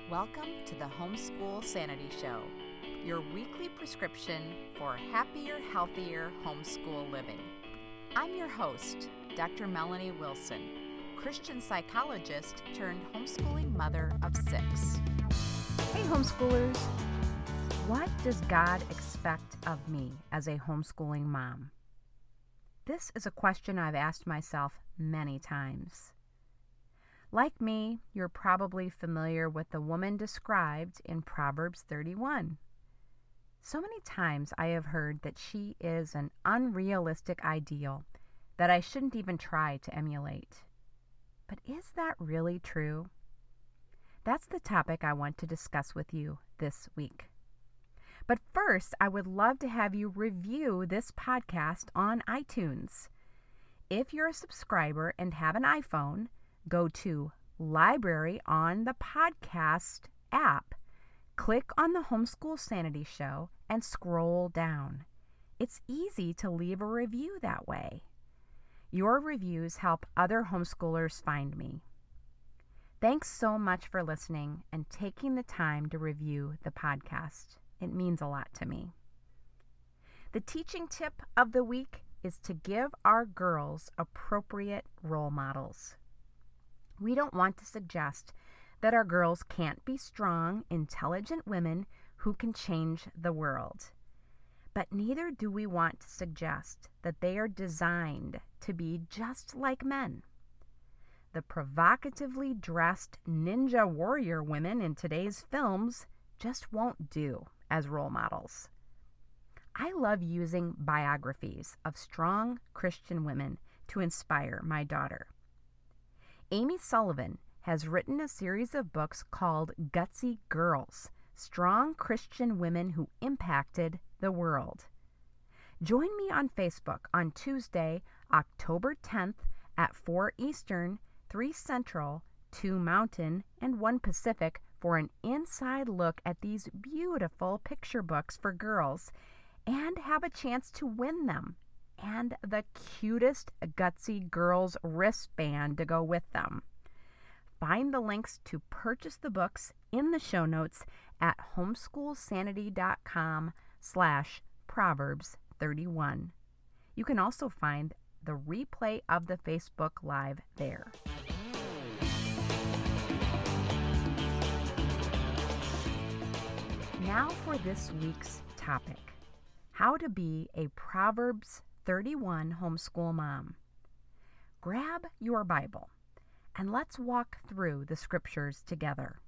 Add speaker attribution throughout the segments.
Speaker 1: Welcome to the Homeschool Sanity Show, your weekly prescription for happier, healthier homeschool living. I'm your host, Dr. Melanie Wilson, Christian psychologist turned homeschooling mother of 6.
Speaker 2: Hey homeschoolers, what does God expect of me as a homeschooling mom? This is a question I've asked myself many times. Like me, you're probably familiar with the woman described in Proverbs 31. So many times I have heard that she is an unrealistic ideal that I shouldn't even try to emulate. But is that really true? That's the topic I want to discuss with you this week. But first, I would love to have you review this podcast on iTunes. If you're a subscriber and have an iPhone, go to Library on the podcast app, click on the Homeschool Sanity Show, and scroll down. It's easy to leave a review that way. Your reviews help other homeschoolers find me. Thanks so much for listening and taking the time to review the podcast. It means a lot to me. The teaching tip of the week is to give our girls appropriate role models. We don't want to suggest that our girls can't be strong, intelligent women who can change the world. But neither do we want to suggest that they are designed to be just like men. The provocatively dressed ninja warrior women in today's films just won't do as role models. I love using biographies of strong Christian women to inspire my daughter. Amy Sullivan has written a series of books called Gutsy Girls, Strong Christian Women Who Impacted the World. Join me on Facebook on Tuesday, October 10th at 4 Eastern, 3 Central, 2 Mountain, and 1 Pacific for an inside look at these beautiful picture books for girls and have a chance to win them and the cutest Gutsy Girls wristband to go with them. Find the links to purchase the books in the show notes at homeschoolsanity.com/Proverbs31. You can also find the replay of the Facebook Live there. Now for this week's topic: how to be a Proverbs 31 homeschool mom. Grab your Bible and let's walk through the scriptures together.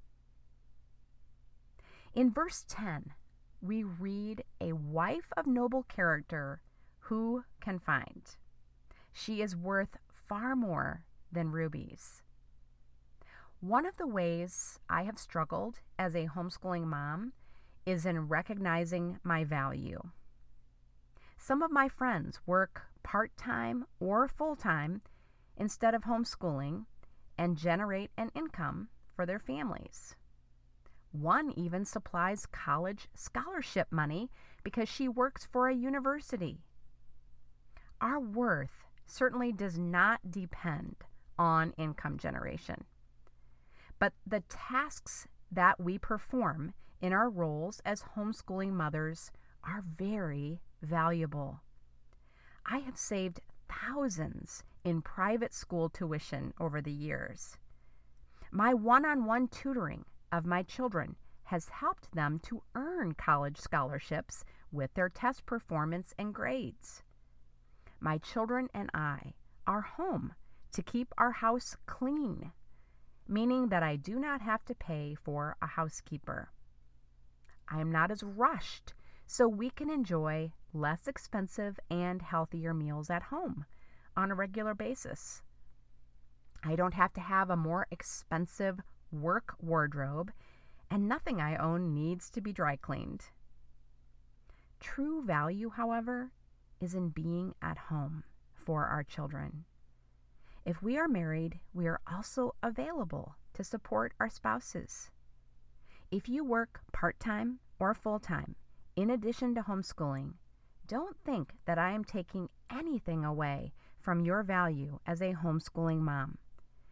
Speaker 2: In verse 10, we read, "A wife of noble character who can find? She is worth far more than rubies." One of the ways I have struggled as a homeschooling mom is in recognizing my value. Some of my friends work part-time or full-time instead of homeschooling and generate an income for their families. One even supplies college scholarship money because she works for a university. Our worth certainly does not depend on income generation. But the tasks that we perform in our roles as homeschooling mothers are very valuable. I have saved thousands in private school tuition over the years. My one-on-one tutoring of my children has helped them to earn college scholarships with their test performance and grades. My children and I are home to keep our house clean, meaning that I do not have to pay for a housekeeper. I am not as rushed, so we can enjoy less expensive and healthier meals at home on a regular basis. I don't have to have a more expensive work wardrobe, and nothing I own needs to be dry cleaned. True value, however, is in being at home for our children. If we are married, we are also available to support our spouses. If you work part-time or full-time, in addition to homeschooling, don't think that I am taking anything away from your value as a homeschooling mom.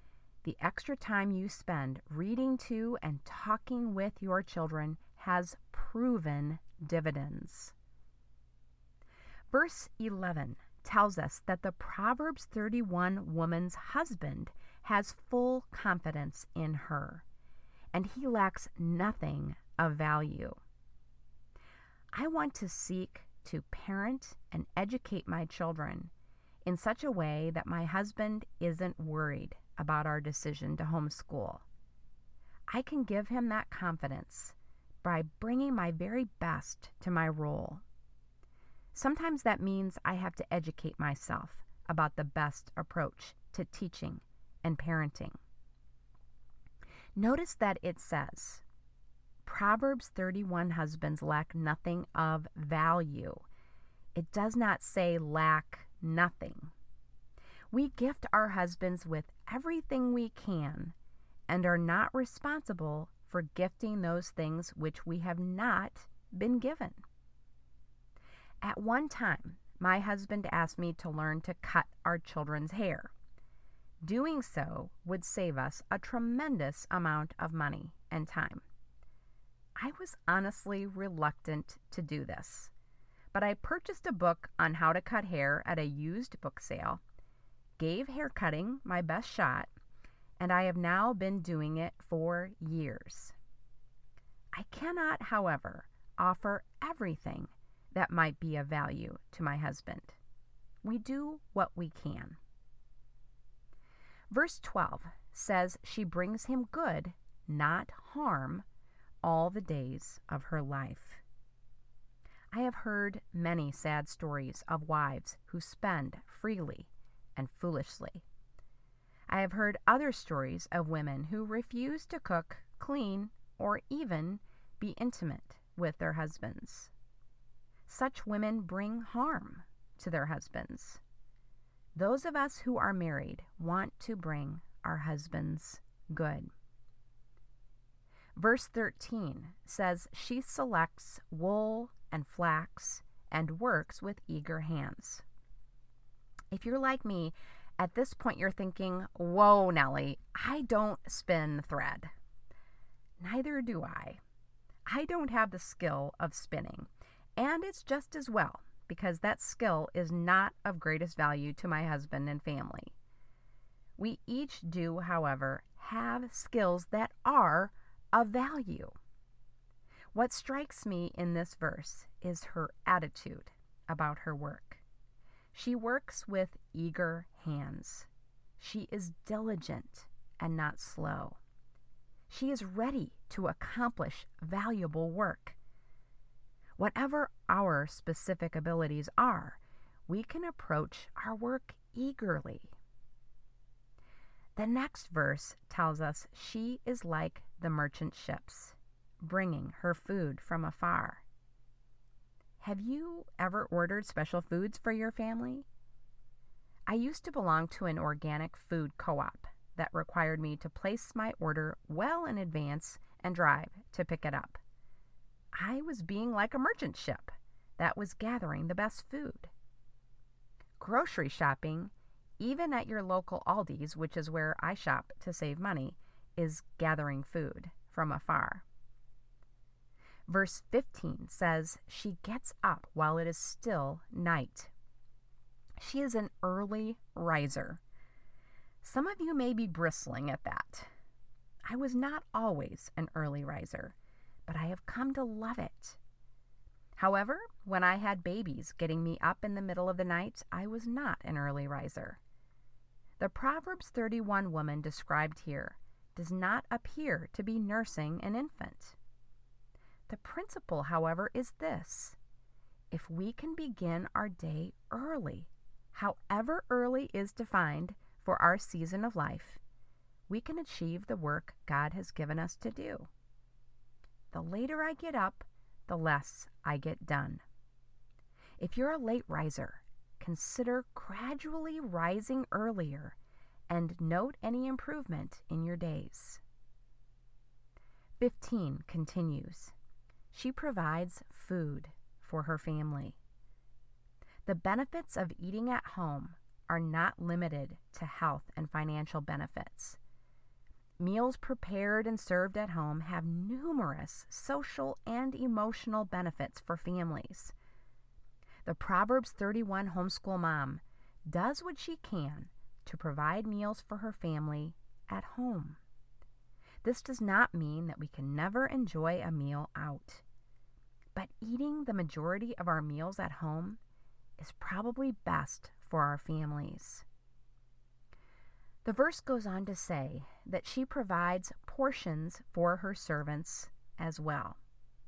Speaker 2: The extra time you spend reading to and talking with your children has proven dividends. Verse 11 tells us that the Proverbs 31 woman's husband has full confidence in her, and he lacks nothing of value. I want to seek to parent and educate my children in such a way that my husband isn't worried about our decision to homeschool. I can give him that confidence by bringing my very best to my role. Sometimes that means I have to educate myself about the best approach to teaching and parenting. Notice that it says, Proverbs 31 husbands lack nothing of value. It does not say lack nothing. We gift our husbands with everything we can and are not responsible for gifting those things which we have not been given. At one time, my husband asked me to learn to cut our children's hair. Doing so would save us a tremendous amount of money and time. I was honestly reluctant to do this, but I purchased a book on how to cut hair at a used book sale, gave hair cutting my best shot, and I have now been doing it for years. I cannot, however, offer everything that might be of value to my husband. We do what we can. Verse 12 says she brings him good, not harm, all the days of her life. I have heard many sad stories of wives who spend freely and foolishly. I have heard other stories of women who refuse to cook, clean, or even be intimate with their husbands. Such women bring harm to their husbands. Those of us who are married want to bring our husbands good. Verse 13 says she selects wool and flax and works with eager hands. If you're like me, at this point you're thinking, whoa, Nellie, I don't spin thread. Neither do I. I don't have the skill of spinning, and it's just as well, because that skill is not of greatest value to my husband and family. We each do, however, have skills that are of value. What strikes me in this verse is her attitude about her work. She works with eager hands. She is diligent and not slow. She is ready to accomplish valuable work. Whatever our specific abilities are, we can approach our work eagerly. The next verse tells us she is like the merchant ships, bringing her food from afar. Have you ever ordered special foods for your family? I used to belong to an organic food co-op that required me to place my order well in advance and drive to pick it up. I was being like a merchant ship that was gathering the best food. Grocery shopping, even at your local Aldi's, which is where I shop to save money, is gathering food from afar. Verse 15 says she gets up while it is still night. She is an early riser. Some of you may be bristling at that. I was not always an early riser, but I have come to love it. However, when I had babies getting me up in the middle of the night, I was not an early riser. The Proverbs 31 woman described here does not appear to be nursing an infant. The principle, however, is this: if we can begin our day early, however early is defined for our season of life, we can achieve the work God has given us to do. The later I get up, the less I get done. If you're a late riser, consider gradually rising earlier and note any improvement in your days. 15 continues. She provides food for her family. The benefits of eating at home are not limited to health and financial benefits. Meals prepared and served at home have numerous social and emotional benefits for families. The Proverbs 31 homeschool mom does what she can to provide meals for her family at home. This does not mean that we can never enjoy a meal out, but eating the majority of our meals at home is probably best for our families. The verse goes on to say that she provides portions for her servants as well.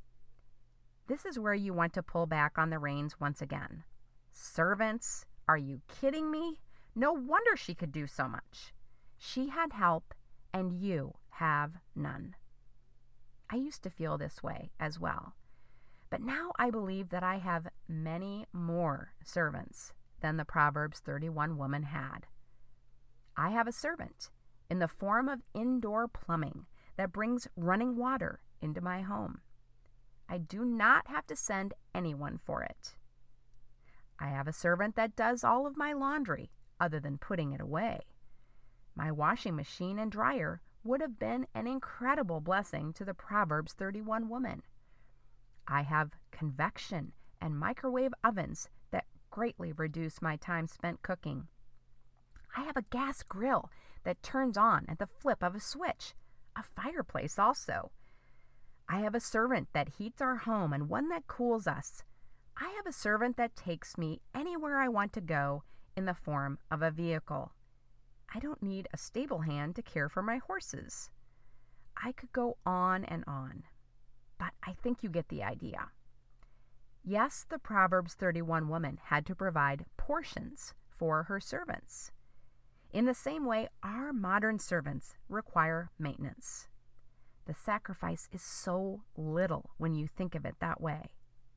Speaker 2: This is where you want to pull back on the reins once again. Servants, are you kidding me? No wonder she could do so much. She had help, and you have none. I used to feel this way as well, but now I believe that I have many more servants than the Proverbs 31 woman had. I have a servant in the form of indoor plumbing that brings running water into my home. I do not have to send anyone for it. I have a servant that does all of my laundry other than putting it away. My washing machine and dryer would have been an incredible blessing to the Proverbs 31 woman. I have convection and microwave ovens that greatly reduce my time spent cooking. I have a gas grill that turns on at the flip of a switch, a fireplace also. I have a servant that heats our home and one that cools us. I have a servant that takes me anywhere I want to go in the form of a vehicle. I don't need a stable hand to care for my horses. I could go on and on, but I think you get the idea. Yes, the Proverbs 31 woman had to provide portions for her servants. In the same way, our modern servants require maintenance. The sacrifice is so little when you think of it that way.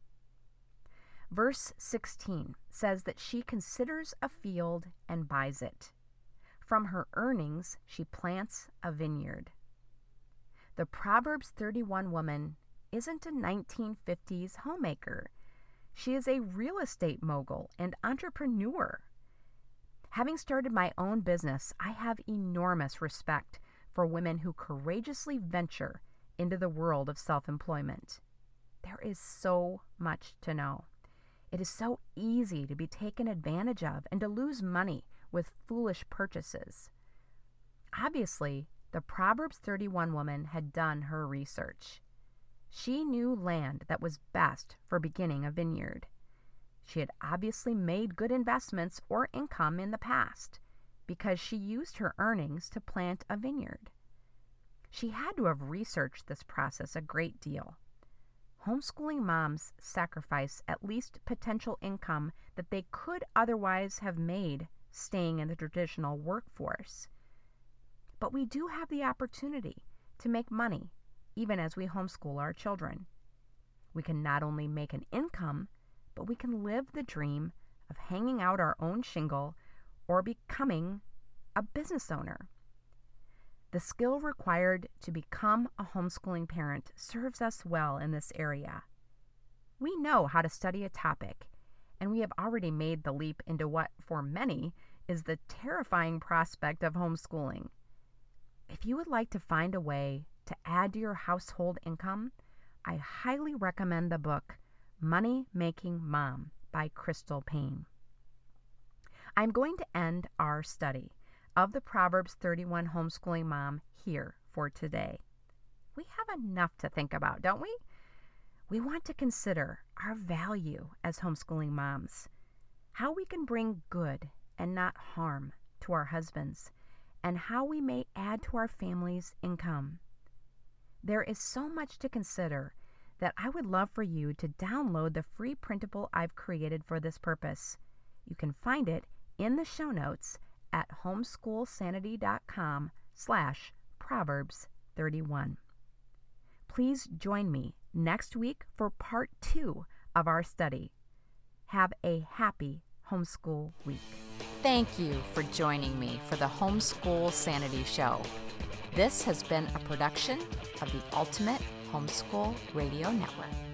Speaker 2: Verse 16 says that she considers a field and buys it. From her earnings, she plants a vineyard. The Proverbs 31 woman isn't a 1950s homemaker. She is a real estate mogul and entrepreneur. Having started my own business, I have enormous respect for women who courageously venture into the world of self-employment. There is so much to know. It is so easy to be taken advantage of and to lose money with foolish purchases. Obviously, the Proverbs 31 woman had done her research. She knew land that was best for beginning a vineyard. She had obviously made good investments or income in the past because she used her earnings to plant a vineyard. She had to have researched this process a great deal. Homeschooling moms sacrifice at least potential income that they could otherwise have made staying in the traditional workforce. But we do have the opportunity to make money even as we homeschool our children. We can not only make an income, but we can live the dream of hanging out our own shingle or becoming a business owner. The skill required to become a homeschooling parent serves us well in this area. We know how to study a topic, and we have already made the leap into what, for many, is the terrifying prospect of homeschooling. If you would like to find a way to add to your household income, I highly recommend the book Money Making Mom by Crystal Paine. I'm going to end our study of the Proverbs 31 homeschooling mom here for today. We have enough to think about, don't we? We want to consider our value as homeschooling moms, how we can bring good and not harm to our husbands, and how we may add to our family's income. There is so much to consider that I would love for you to download the free printable I've created for this purpose. You can find it in the show notes at homeschoolsanity.com/Proverbs31. Please join me next week for part 2 of our study. Have a happy homeschool week.
Speaker 1: Thank you for joining me for the Homeschool Sanity Show. This has been a production of the Ultimate Homeschool Radio Network.